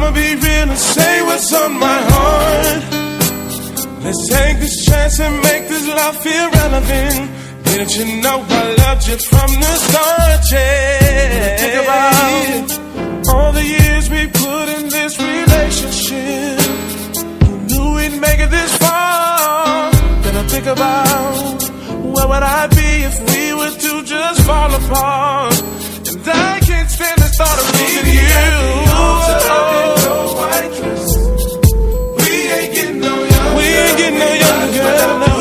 I'ma be real and say what's on my heart. Let's take this chance and make this love feel relevant. Didn't you know I loved you from the start, yeah. Think about all the years we put in this relationship. Who knew we'd make it this far? Then I think about where would I be if we were to just fall apart? And I can't stand the thought of losing you. We ain't getting no younger. We ain't getting no younger, girl. No.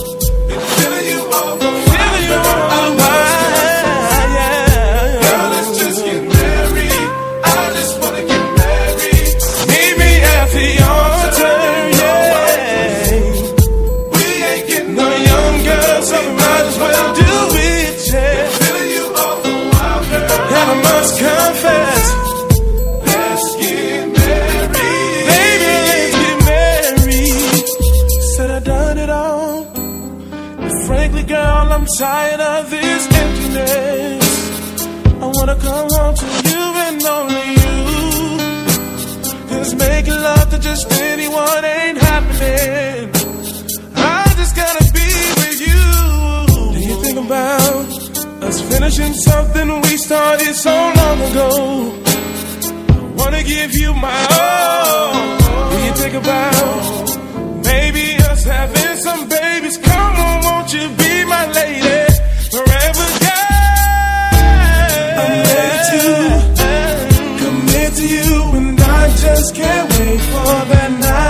Tired of this emptiness. I wanna come home to you and only you. 'Cause making love to just anyone ain't happening. I just gotta be with you. Do you think about us finishing something we started so long ago? I wanna give you my all. Do you think about maybe us having some babies? Come on, won't you be my lady? Forever, girl. I'm ready to commit to you, and I just can't wait for that night.